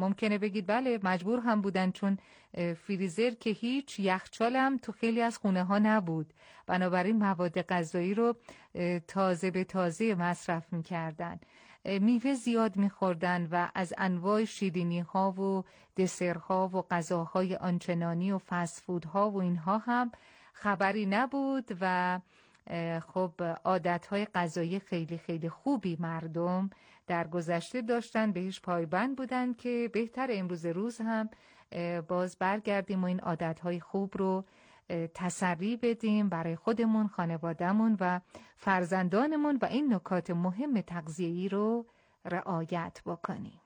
ممکنه بگید بله مجبور هم بودن، چون فریزر که هیچ، یخچال هم تو خیلی از خونه ها نبود، بنابراین مواد غذایی رو تازه به تازه مصرف میکردن، میوه زیاد میخوردن و از انواع شیرینی ها و دسرها و غذاهای آنچنانی و فست فود ها و اینها هم خبری نبود و خب عادتهای غذایی خیلی خیلی خوبی مردم در گذشته داشتن، بهش پایبند بودن که بهتر امروز روز هم باز برگردیم و این عادتهای خوب رو تسری بدیم برای خودمون، خانوادهمون و فرزندانمون و این نکات مهم تغذیه‌ای رو رعایت بکنیم.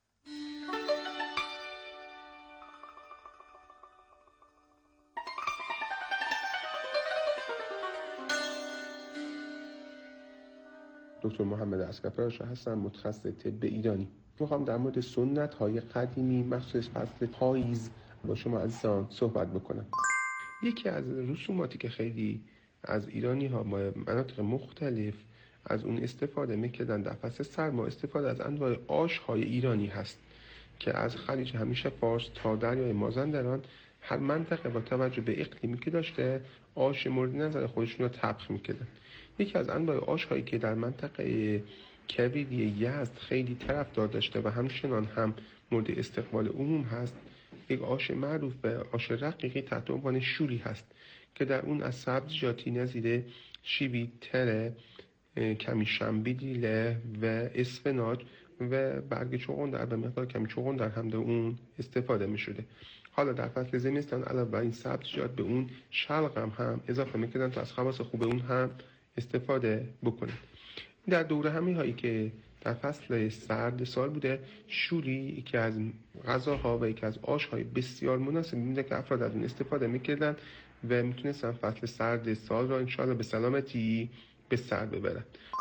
دکتر محمد عسکرپرشا هستم، متخصص طب ایرانی. میخوام در مورد سنت‌های قدیمی مخصوص فصل پاییز با شما عزیزان صحبت بکنم. یکی از رسوماتی که خیلی از ایرانی‌ها با مناطق مختلف از اون استفاده می‌کردن در فصل سرما، استفاده از انواع آش‌های ایرانی هست که از خلیج همیشه فارس تا دریای مازندران هر منطقه با توجه به اقلیمی که داشته آش مورد نظر خودشون رو طبخ می‌کردن. یکی از انواع آش‌هایی که در منطقه کویری یزد خیلی طرفدار داشته و همچنان هم مورد استقبال عموم هست، یک آش معروف به آش رقیقی تحت عنوان شولی هست که در اون از سبزیجاتی نظیر شیوی، تره، کمی شنبیدیله و اسفناج و برگ چغندر به مقدار کمی چغندر هم در اون استفاده می شده. حالا در فصل زمستان علاوه بر این سبزیجات به اون شلغم هم اضافه می‌کردن تا از خواص خوب اون هم استفاده بکنن. در دوره همی هایی که در فصل سرد سال بوده، شولی که از غذاها و یکی از آش‌های بسیار مناسب بوده که افراد از اون استفاده می‌کردن و میتونستن فصل سرد سال را انشاءالله به سلامتی به سر ببرن.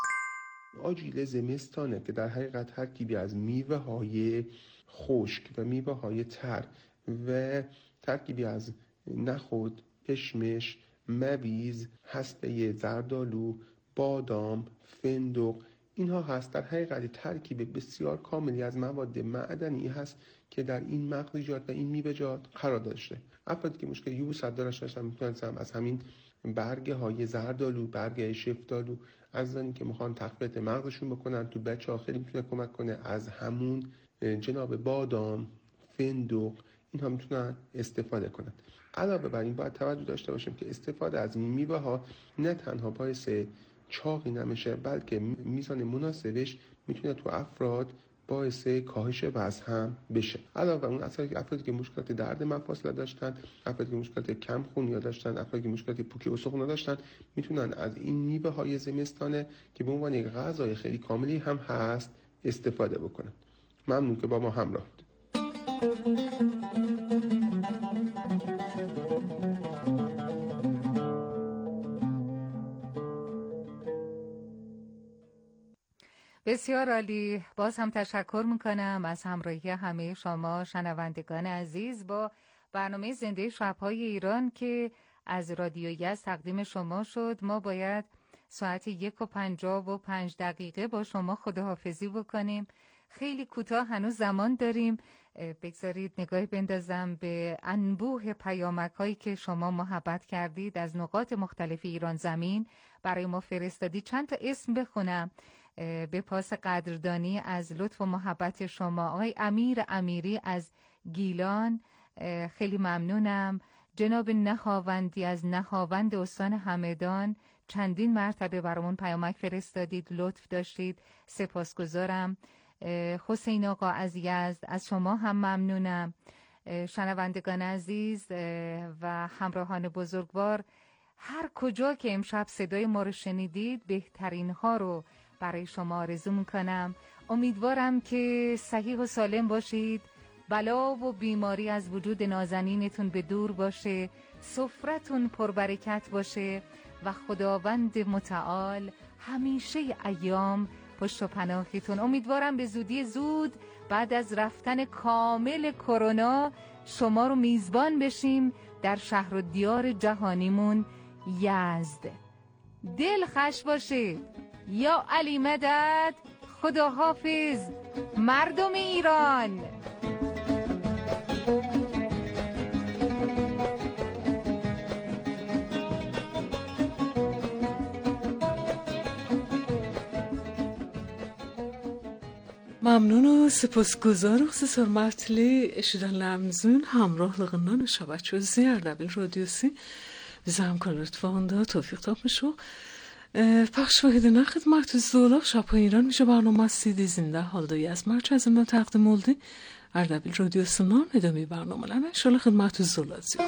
آجیل زمستانه که در حقیقت ترکیبی از میوه‌های خشک و میوه‌های تر و ترکیبی از نخود، کشمش، مویز، هسته زردآلو، بادام، فندق، اینها هست. در حقیقت ترکیب بسیار کاملی از مواد معدنی هست که در این مغزیجات و این میوه‌جات قرار داشته. افرادی که مشکل یبوست داشتن میتونن از همین برگه های زردآلو، برگه شفتالو، از زنی که میخوان تقویت مغزشون بکنن تو بچه‌ها خیلی میتونه کمک کنه، از همون جناب بادام، فندق، اینها میتونن استفاده کنن. علاوه بر این باید توجه داشته باشیم که استفاده از این میوه ها نه تنها باعث چاقی نمیشه، بلکه میزان مناسبش میتونه تو افراد باعث کاهش وزن هم بشه. علاوه بر اون افرادی که مشکلات درد مفاصل داشتن، افرادی که مشکلات کم خونی داشتن، افرادی که مشکلات پوکی استخوان داشتن، میتونن از این میوه های زمستانه که به عنوان یک غذای خیلی کاملی هم هست استفاده بکنن. ممنون که با ما همراه بودید. بسیار عالی. باز هم تشکر میکنم از همراهی همه شما شنوندگان عزیز با برنامه زنده شب‌های ایران که از رادیو یزد تقدیم شما شد. ما باید ساعت 1:55 با شما خداحافظی بکنیم. خیلی کوتاه هنوز زمان داریم. بگذارید نگاهی بندازم به انبوه پیامک‌هایی که شما محبت کردید از نقاط مختلف ایران زمین برای ما فرستادید. چند تا اسم بخونم به پاس قدردانی از لطف و محبت شما. آقای امیر امیری از گیلان، خیلی ممنونم. جناب نهاوندی از نهاوند استان همدان، چندین مرتبه برامون پیامک فرستادید، لطف داشتید، سپاسگزارم. حسین آقا از یزد، از شما هم ممنونم. شنوندگان عزیز و همراهان بزرگوار، هر کجا که امشب صدای ما رو شنیدید بهترین ها رو برای شما آرزو میکنم. امیدوارم که صحیح و سالم باشید، بلا و بیماری از وجود نازنینتون به دور باشه، سفرتون پربرکت باشه و خداوند متعال همیشه ایام پشت و پناهتون. امیدوارم به زودی زود بعد از رفتن کامل کرونا شما رو میزبان بشیم در شهر و دیار جهانیمون یزد. دل خوش باشه. یا علی مدد. خداحافظ مردم ایران. ممنون و سپاسگزار خصوص hörmətli eşidənlərimizin hamrohluğundan şəbəkə Ərdəbil radiosu bizə همکارانتون توفیق tapmış و پخش واحدına xidmətinizdə olaq. شب‌های ایران میشه برنامه سیدی زنده حالدایی از مرکزimdən təqdim oldu. Ərdəbil radiosundan ادامه برنامه‌لرə inşallah xidmətinizdə olacaq.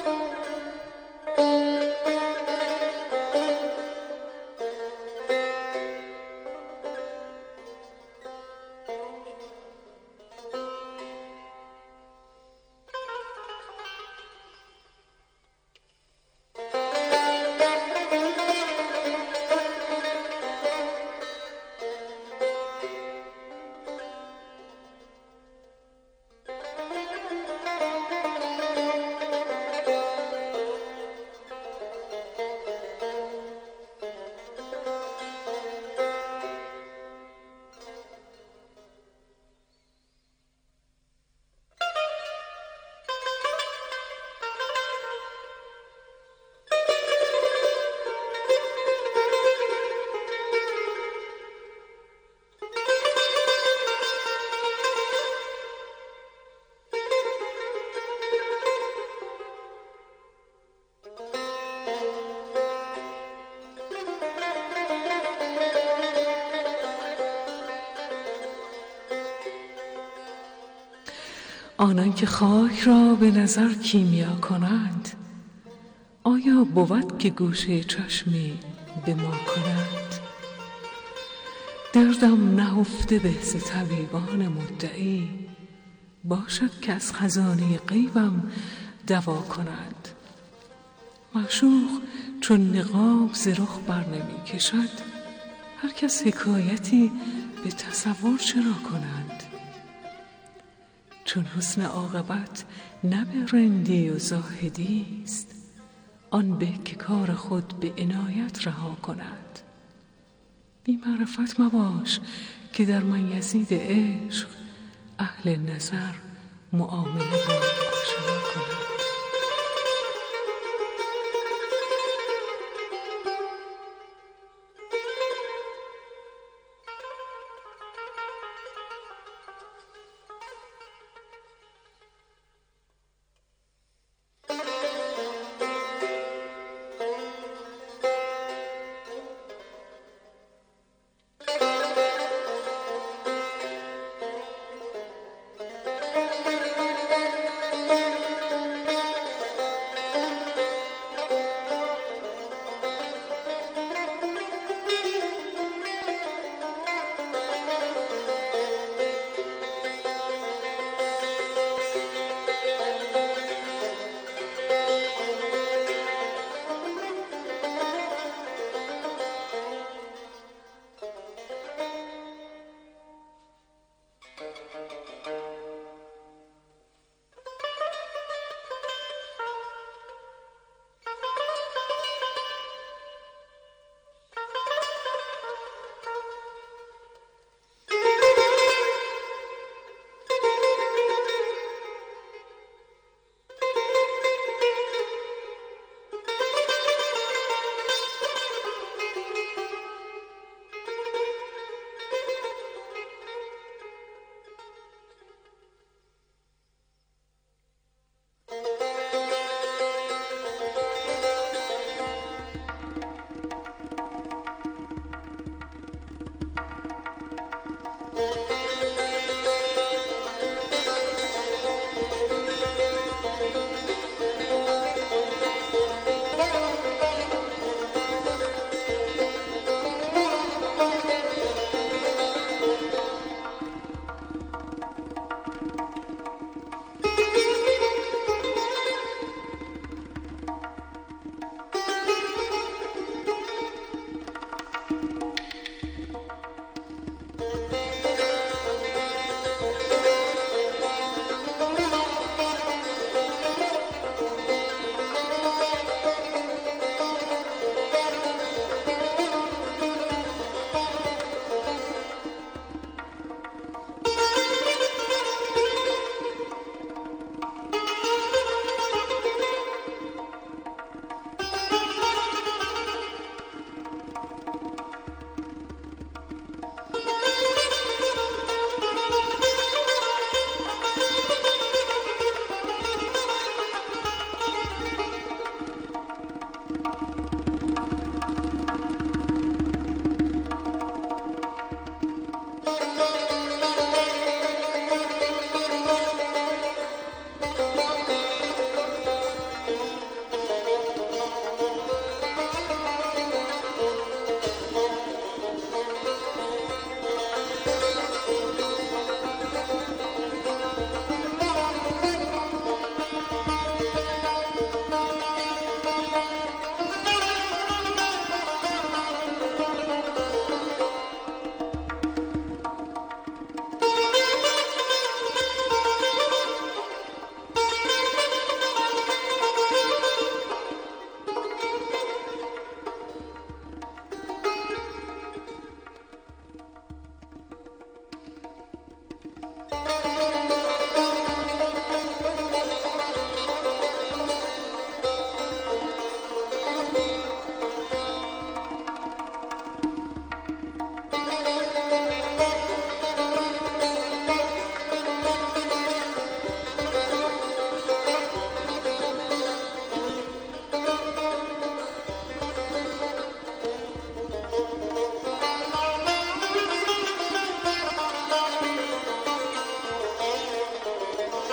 آنان که خاک را به نظر کیمیا کنند، آیا بود که گوشه چشمی به ما کنند؟ دردم نهفته به ز طبیبان مدعی، باشد که از خزانه غیبم دوا کنند. معشوق چون نقاب ز رخ بر نمی کشد، هر کس حکایتی به تصور چرا کنند؟ چون حسن عاقبت نه به رندی و زاهدی است، آن به که کار خود به عنایت رها کند. بی معرفت مباش که در من یزید عشق، اهل نظر معامله با آشنا کند.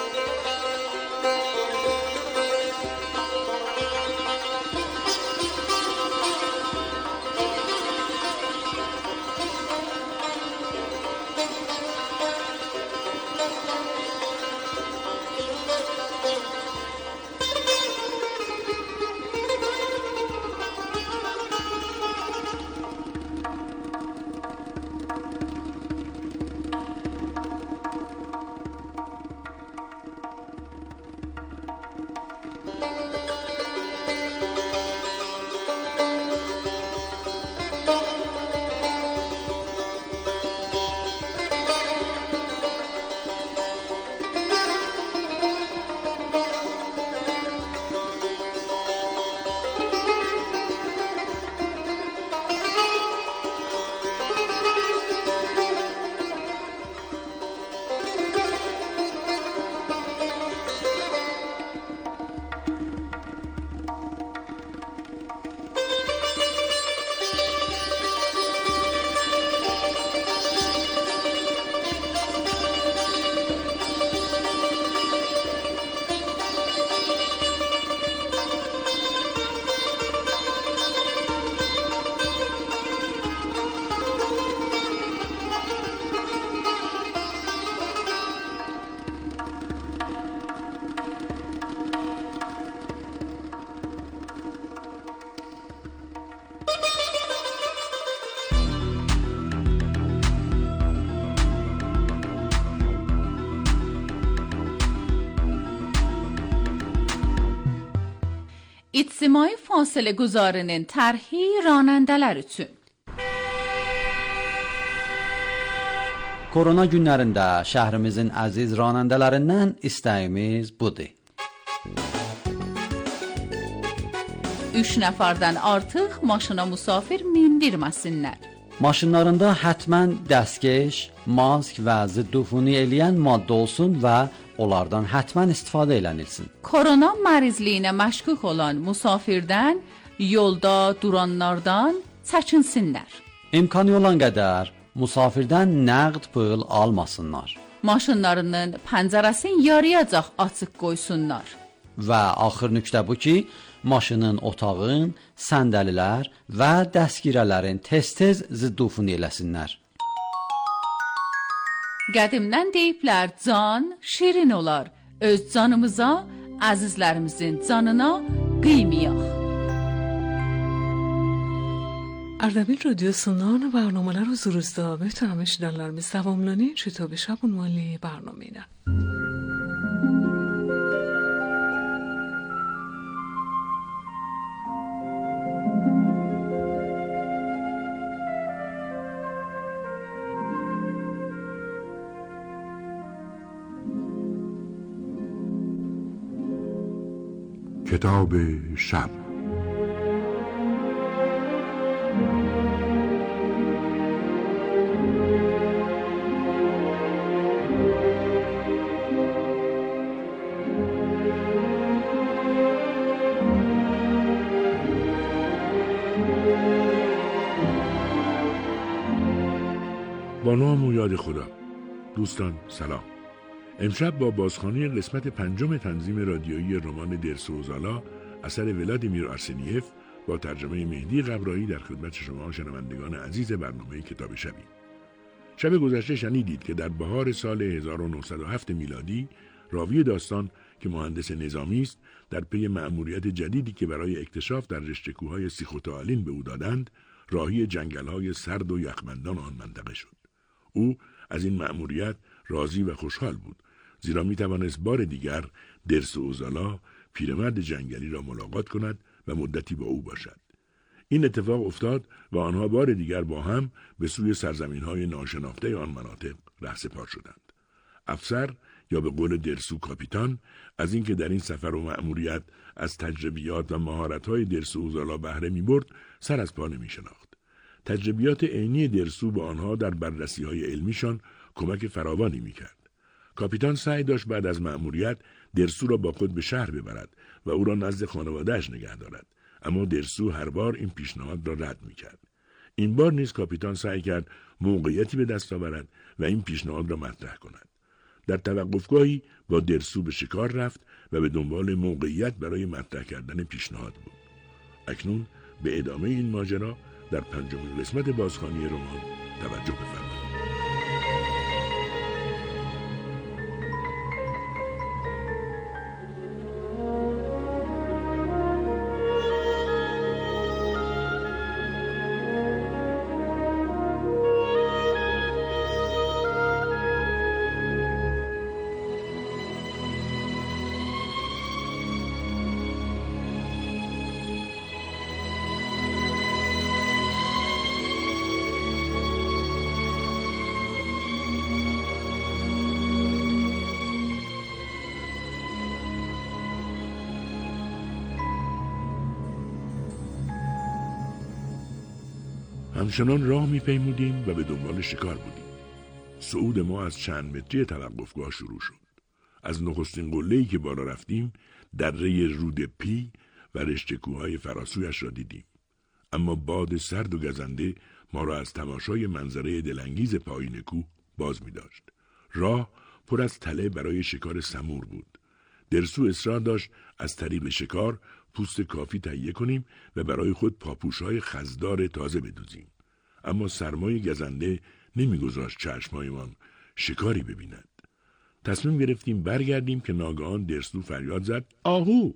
İctimai fasilə güzarının tərhi ranəndələr üçün. Korona günlərində şəhrimizin əziz ranəndələrindən istəyimiz budur. 3 nəfərdən artıq maşına musafir mindirməsinlər. Maşınlarında həttəmən dəstkeş, mask və ziddufuni eləyən maddə olsun və onlardan həttəmən istifadə edilsin. Korona mərizliyinə məşkuk olan musafirdən, yolda duranlardan çəkinsinlər. İmkanı olan qədər musafirdən nəqd pul almasınlar. Maşınlarının pəncərəsini yarıyacaq açıq qoysunlar. Və axır nöqtə bu ki, maşının, otağın, səndəlilər və dəstgirələrin tez-tez ziddufuni eləsinlər. Qədimdən deyiblər, can şirin olar. Öz canımıza, əzizlərimizin canına qıymıyaq. اردبیل رادیو سنان برنامه رو زروزدا بهتونم اشیدانlarımız davamlanı چطور شب عنوانی برنامه اینه. کتاب شب با نام و یاد خدا. دوستان سلام. امشب با بازخوانی قسمت 5 تنظیم رادیویی رمان درسوزالا اثر ولادیمیر آرسنیف با ترجمه مهدی قبرایی در خدمت شما شنوندگان عزیز برنامه کتاب شبی. شب گذشته شنیدید که در بهار سال 1907 میلادی راوی داستان که مهندس نظامی است در پی مأموریت جدیدی که برای اکتشاف در رشته کوههای سیخوتالین به او دادند راهی جنگل‌های سرد و یخبندان آن منطقه شد. او از این مأموریت راضی و خوشحال بود، زیرا می توانست بار دیگر درسوزالا پیرمرد جنگلی را ملاقات کند و مدتی با او باشد. این اتفاق افتاد و آنها بار دیگر با هم به سوی سرزمین‌های ناشناخته آن مناطق رهسپار شدند. افسر یا به قول درسو کاپیتان از اینکه در این سفر و مأموریت از تجربیات و مهارت‌های درسوزالا بهره می‌برد سر از پا نمی‌شناخت. تجربیات عینی درسو با آنها در بررسی‌های علمیشان کمک فراوانی می‌کرد. کاپیتان سعی داشت بعد از مأموریت درسو را با خود به شهر ببرد و او را نزد خانواده‌اش نگه دارد، اما درسو هر بار این پیشنهاد را رد می‌کرد. این بار نیز کاپیتان سعی کرد موقعیتی به دست آورد و این پیشنهاد را مطرح کند. در توقفگاهی با درسو به شکار رفت و به دنبال موقعیت برای مطرح کردن پیشنهاد بود. اکنون به ادامه این ماجرا در 5مین قسمت بازخوانی رمان توجه بفرمایید. همچنان راه می‌پیمودیم و به دنبال شکار بودیم. صعود ما از چند متری توقفگاه شروع شد. از نخستین قله‌ای که بالا رفتیم دره رود پی و رشته کوههای فراسویش را دیدیم. اما باد سرد و گزنده ما را از تماشای منظره دلانگیز پایین کوه باز می‌داشت. راه پر از تله برای شکار سمور بود. درسو اصرار داشت از طریق شکار پوست کافی تهیه کنیم و برای خود پاپوش‌های خزدار تازه بدوزیم. اما سرمای گزنده نمیگذاشت چشمایمان شکاری ببیند. تصمیم گرفتیم برگردیم که ناگهان درسو فریاد زد آهو!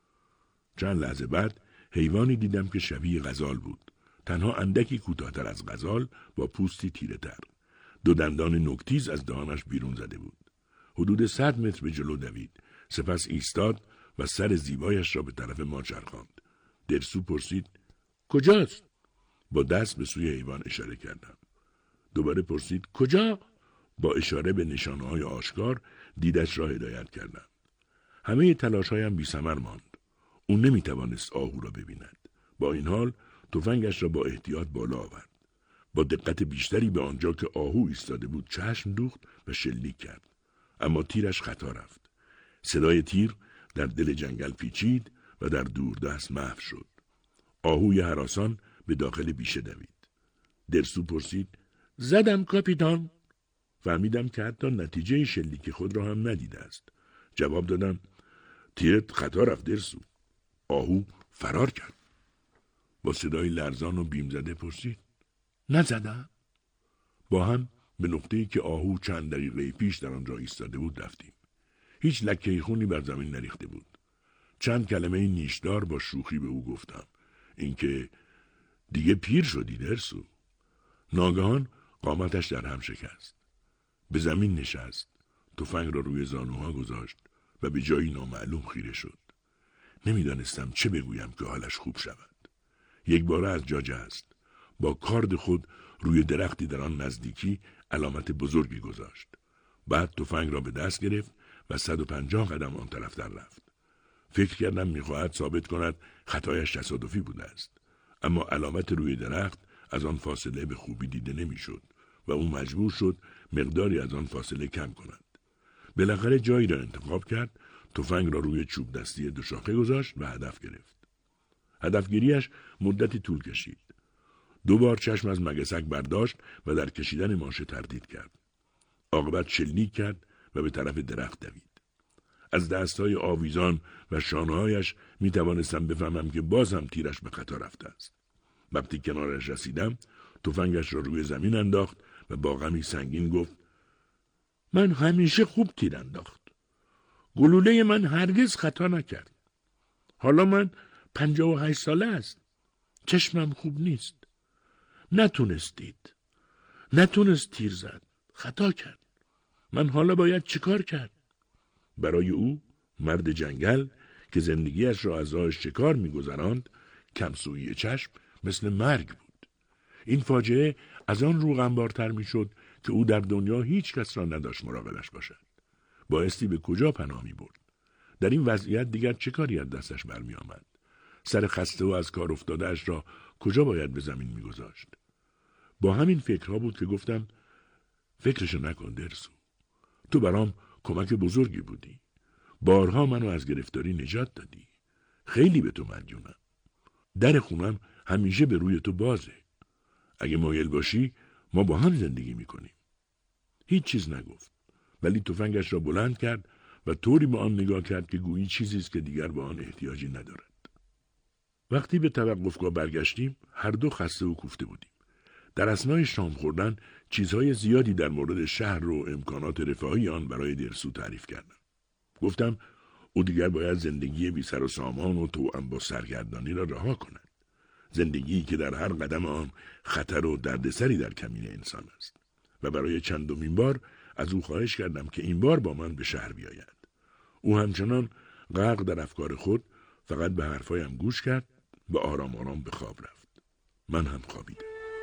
چند لحظه بعد حیوانی دیدم که شبیه غزال بود. تنها اندکی کوتاه‌تر از غزال با پوستی تیره تر. 2 دندان نوک‌تیز از دهانش بیرون زده بود. حدود 100 متر به جلو دوید. سپس ایستاد و سر زیبایش را به طرف ما چرخاند. درسو پرسید کجاست؟ با دست به سوی حیوان اشاره کردم. دوباره پرسید کجا؟ با اشاره به نشانه‌های آشکار دیدش را هدایت کردم. همه تلاش‌هایم بی‌ثمر ماند. او نمی‌توانست آهو را ببیند. با این حال تفنگش را با احتیاط بالا آورد. با دقت بیشتری به آنجا که آهو ایستاده بود چشم دوخت و شلیک کرد. اما تیرش خطا رفت. صدای تیر در دل جنگل پیچید و در دوردست محو شد. آهوی هراسان به داخل بیشه دوید. درسو پرسید زدم کاپیتان. فهمیدم که حتی نتیجه شلیک خود را هم ندیده است. جواب دادم تیرت خطا رفت درسو. آهو فرار کرد. با صدای لرزان و بیم زده پرسید نزدم؟ با هم به نقطه‌ای که آهو چند دقیقه پیش در آنجا ایستاده بود رفتیم. هیچ لکه خونی بر زمین نریخته بود. چند کلمه نیشدار با شوخی به او گفتم. اینکه دیگه پیر شدی درسو. ناگهان قامتش در هم شکست. به زمین نشست. تفنگ را روی زانوها گذاشت و به جایی نامعلوم خیره شد. نمیدانستم چه بگویم که حالش خوب شود. یک باره از جا جست. با کارد خود روی درختی در آن نزدیکی علامت بزرگی گذاشت. بعد تفنگ را به دست گرفت و 150 قدم آن طرفتر رفت. فکر کردم میخواهد ثابت کند خطایش تصادفی بوده است. اما علامت روی درخت از آن فاصله به خوبی دیده نمیشد و او مجبور شد مقداری از آن فاصله کم کند. بالاخره جایی را انتخاب کرد، تفنگ را روی چوب دستی 2 شاخه گذاشت و هدف گرفت. هدفگیریش مدتی طول کشید. 2 بار چشم از مگسک برداشت و در کشیدن ماشه تردید کرد. عاقبت شلیک کرد و به طرف درخت دوید. از دستهای آویزان و شانه‌هایش می توانستم بفهمم که باز هم تیرش به خطا رفته است. وقتی کنارش رسیدم، تفنگش را روی زمین انداخت و با غمی سنگین گفت من همیشه خوب تیر انداخت. گلوله من هرگز خطا نکرد. حالا من 58 ساله است. چشمم خوب نیست. نتونست تیر زد. خطا کرد. من حالا باید چیکار کرد؟ برای او مرد جنگل که زندگیش را از راه شکار می‌گذراند، کمسویی چشم مثل مرگ بود. این فاجعه از آن رو غمبارتر می‌شد که او در دنیا هیچ کس را نداشت مراقبش باشد. بایستی به کجا پناه می‌برد؟ در این وضعیت دیگر چه کاری از دستش برمی‌آمد؟ سر خسته و از کار افتاده‌اش را کجا باید به زمین می‌گذاشت؟ با همین فکرها بود که گفتم فکرشو نکن درسو. تو برام کمک بزرگی بودی. بارها منو از گرفتاری نجات دادی. خیلی به تو مدیونم. در خونم همیشه به روی تو بازه. اگه مایل باشی ما با هم زندگی میکنیم. هیچ چیز نگفت. ولی تفنگش را بلند کرد و طوری به آن نگاه کرد که گویی چیزی است که دیگر به آن احتیاجی ندارد. وقتی به توقفگاه برگشتیم هر دو خسته و کوفته بودیم. در اثنای شام خوردن چیزهای زیادی در مورد شهر و امکانات رفاهی آن برای درسو تعریف کردم. گفتم او دیگر باید زندگی بی سر و سامان و توأم با سرگردانی را رها کند. زندگی که در هر قدم آن خطر و دردسری در کمین انسان است. و برای چندمین بار از او خواهش کردم که این بار با من به شهر بیاید. او همچنان غرق در افکار خود فقط به حرفایم گوش کرد و آرام آرام به خواب رفت. من هم خوابیدم.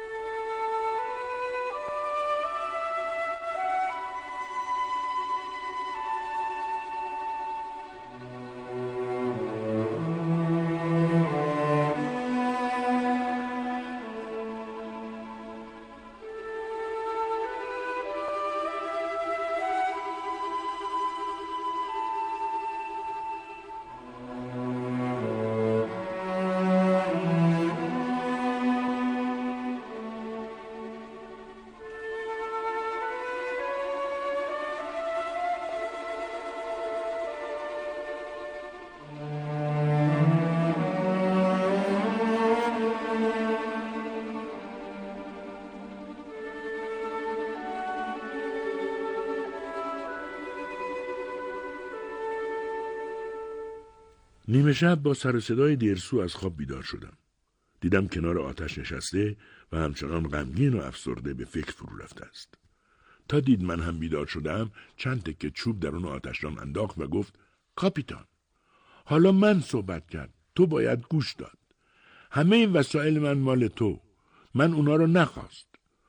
نیمه شب با سر و صدای درسو از خواب بیدار شدم. دیدم کنار آتش نشسته و همچنان غمگین و افسرده به فکر فرو رفته است. تا دید من هم بیدار شدم چند تکه چوب درون آتشدان انداخت و گفت کاپیتان، حالا من صحبت کرد، تو باید گوش داد. همه این وسایل من مال تو. من اونا رو نخواست.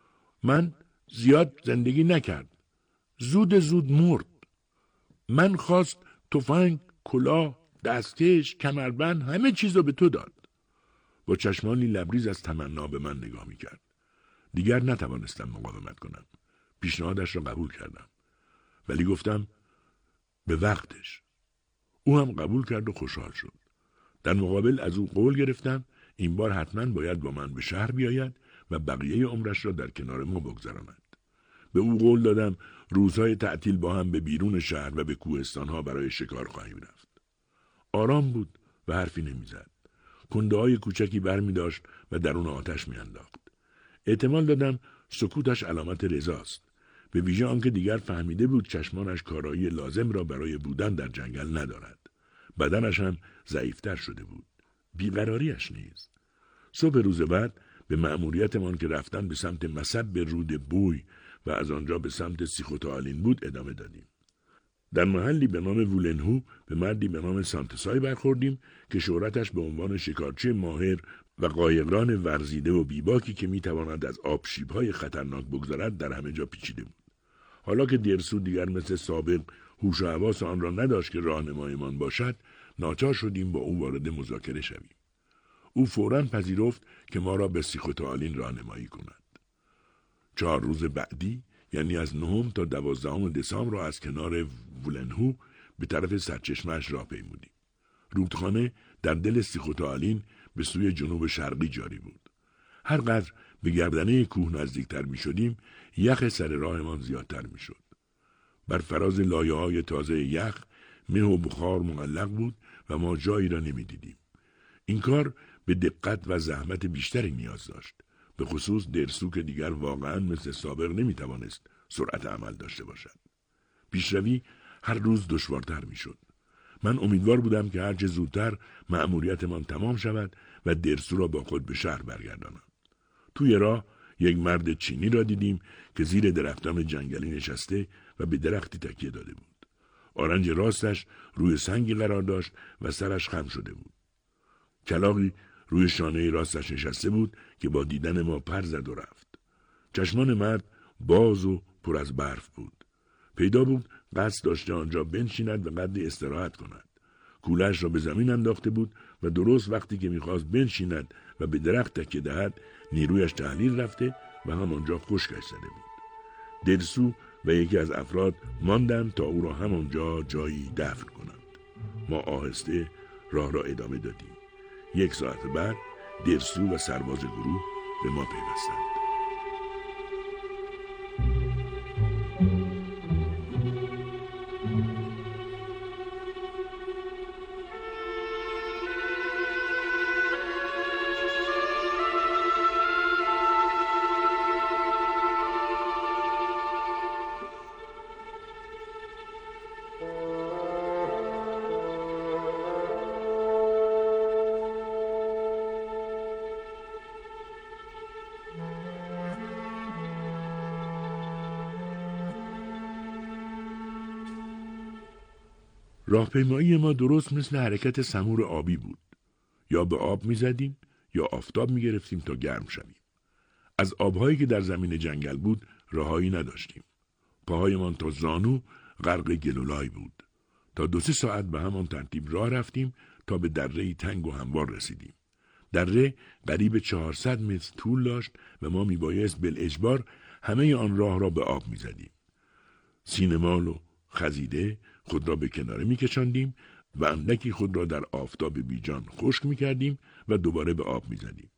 من زیاد زندگی نکرد. زود مرد. من خواست تفنگ، کلاه، دستکش، کمربند، همه چیز رو به تو داد. با چشمانی لبریز از تمنا به من نگاه میکرد. دیگر نتوانستم مقاومت کنم. پیشنهادش را قبول کردم. ولی گفتم به وقتش. او هم قبول کرد و خوشحال شد. در مقابل از او قول گرفتم این بار حتما باید با من به شهر بیاید و بقیه عمرش را در کنار ما بگذراند. به او قول دادم روزهای تعطیل با هم به بیرون شهر و به کوهستانها برای شکار خواهیم رفت. آرام بود و حرفی نمیزد. کنده‌های کوچکی برمی داشت و درون آتش می انداخت. احتمال دادم سکوتش علامت رضاست. به ویژه آنکه دیگر فهمیده بود چشمانش کارایی لازم را برای بودن در جنگل ندارد. بدنش هم ضعیفتر شده بود. بیقراریش نیز. صبح روز بعد به مأموریتمان که رفتن به سمت مصب رود بوی و از آنجا به سمت سیخوتالین بود ادامه دادیم. در محلی به نام وولنهو به مردی به نام سانتسای برخوردیم که شهرتش به عنوان شکارچی ماهر و قایقران ورزیده و بیباکی که میتواند از آبشیب‌های خطرناک بگذرد در همه جا پیچیده بود. حالا که درسو دیگر مثل سابق هوش و حواس آن را نداشت که راهنمایمان باشد، ناچار شدیم با او وارد مذاکره شویم. او فوراً پذیرفت که ما را به سیخوتالین راهنمایی کند. 4 روز بعدی، یعنی از 9 تا 12 دسامبر را از کنار وولنهو به طرف سرچشمه‌اش راه پیمودیم. رودخانه در دل سیخوتالین به سوی جنوب شرقی جاری بود. هر قدر به گردنه کوه نزدیکتر می شدیم، یخ سر راهمان زیادتر می شد. بر فراز لایه‌های تازه یخ، مه و بخار معلق بود و ما جایی را نمی دیدیم. این کار به دقت و زحمت بیشتری نیاز داشت. به خصوص درسو که دیگر واقعاً مثل سابق نمی توانست سرعت عمل داشته باشد. پیشروی هر روز دشوارتر می شد. من امیدوار بودم که هرچه زودتر مأموریتمان تمام شود و درسو را با خود به شهر برگردانم. توی راه یک مرد چینی را دیدیم که زیر درختان جنگلی نشسته و به درختی تکیه داده بود. آرنج راستش روی سنگی قرار داشت و سرش خم شده بود. کلاغی روی شانه راستش نشسته بود که با دیدن ما پر زد و رفت. چشمان مرد باز و پر از برف بود. پیدا بود قصد داشته آنجا بنشیند و قدری استراحت کند. کوله‌اش را به زمین انداخته بود و درست وقتی که می‌خواست بنشیند و به درخت تکیه دهد، نیرویش تحلیل رفته و همانجا خشکش زده بود. درسو و یکی از افراد ماندند تا او را همانجا جایی دفن کنند. ما آهسته راه را ادامه دادیم. 1 ساعت بعد درسو و سرباز گروه به ما پیوستند. راهپیمایی ما درست مثل حرکت سمور آبی بود. یا به آب می‌زدیم یا آفتاب می‌گرفتیم تا گرم شویم. از آب‌هایی که در زمین جنگل بود راهایی نداشتیم. پاهایمان تا زانو غرق گلولای بود. تا 2-3 ساعت به همان ترتیب راه رفتیم تا به دره‌ای تنگ و هموار رسیدیم. دره قریب 400 متر طول داشت و ما میبایست بالاجبار همه آن راه را به آب می‌زدیم. سینه‌مال و خزیده خود را به کناره می‌کشاندیم و اندکی خود را در آفتاب بیجان خشک می‌کردیم و دوباره به آب می‌زدیم.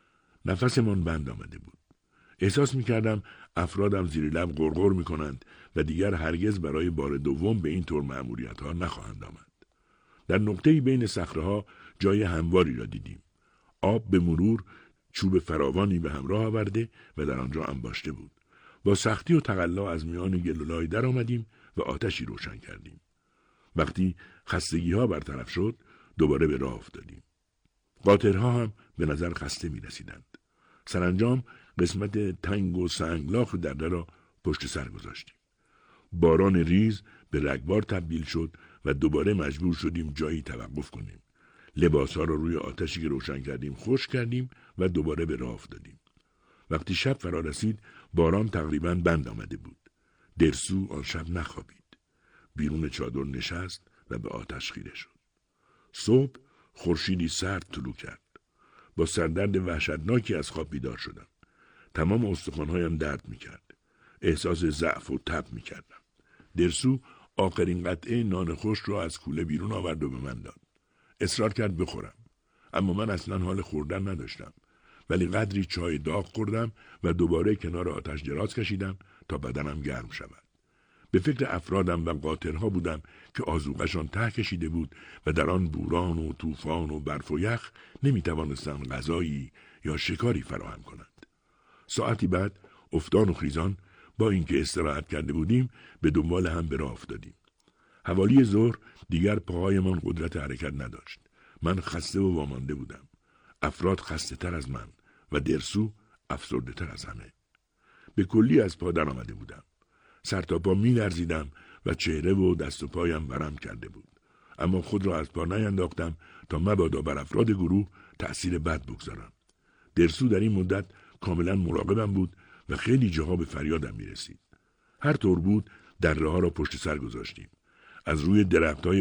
نفسمان بند آمده بود. احساس می‌کردم افرادم زیر لب غرغر می‌کنند و دیگر هرگز برای بار دوم به این طور مأموریت‌ها نخواهند آمد. در نقطه‌ای بین صخره‌ها جای همواری را دیدیم. آب به مرور چوب فراوانی به همراه آورده و در آنجا انباشته بود. با سختی و تقلا از میان گلولای در آمدیم و آتشی روشن کردیم. وقتی خستگی‌ها برطرف شد، دوباره به راه افتادیم. قاطرها هم به نظر خسته می‌رسیدند. سرانجام قسمت تنگ و سنگلاخ دره را پشت سر گذاشتیم. باران ریز به رگبار تبدیل شد و دوباره مجبور شدیم جایی توقف کنیم. لباس‌ها را روی آتشی که روشن کردیم خشک کردیم و دوباره به راه افتادیم. وقتی شب فرا رسید، باران تقریباً بند آمده بود. درسو آن شب نخوابید. بیرون چادر نشست و به آتش خیره شد. صبح خورشیدی سرد طلوع کرد. با سردرد وحشتناکی از خواب بیدار شدم. تمام استخوان‌هایم درد می‌کرد. احساس ضعف و تب می‌کردم. درسو آخرین قطعه نان خشک را از کوله بیرون آورد و به من داد. اصرار کرد بخورم. اما من اصلاً حال خوردن نداشتم. ولی قدری چای داغ خوردم و دوباره کنار آتش دراز کشیدم تا بدنم گرم شود. به فکر افرادم و قاطرها بودم که آذوقه‌شان ته کشیده بود و در آن بوران و طوفان و برف و یخ نمی‌توانستند غذایی یا شکاری فراهم کنند. ساعتی بعد افتان و خیزان با اینکه استراحت کرده بودیم به دنبال هم به راه افتادیم. حوالی ظهر دیگر پاهایمان قدرت حرکت نداشت. من خسته و وامانده بودم. افراد خسته تر از من و درسو افسرده تر از همه. به کلی از پا در آمده بودم. سر تا پا می لرزیدم و چهره و دست و پایم ورم کرده بود. اما خود را از پا نینداختم تا مبادا بر افراد گروه تأثیر بد بگذارم. درسو در این مدت کاملا مراقبم بود و خیلی جاها به فریادم می رسید. هر طور بود دره ها را پشت سر گذاشتیم. از روی درخت‌های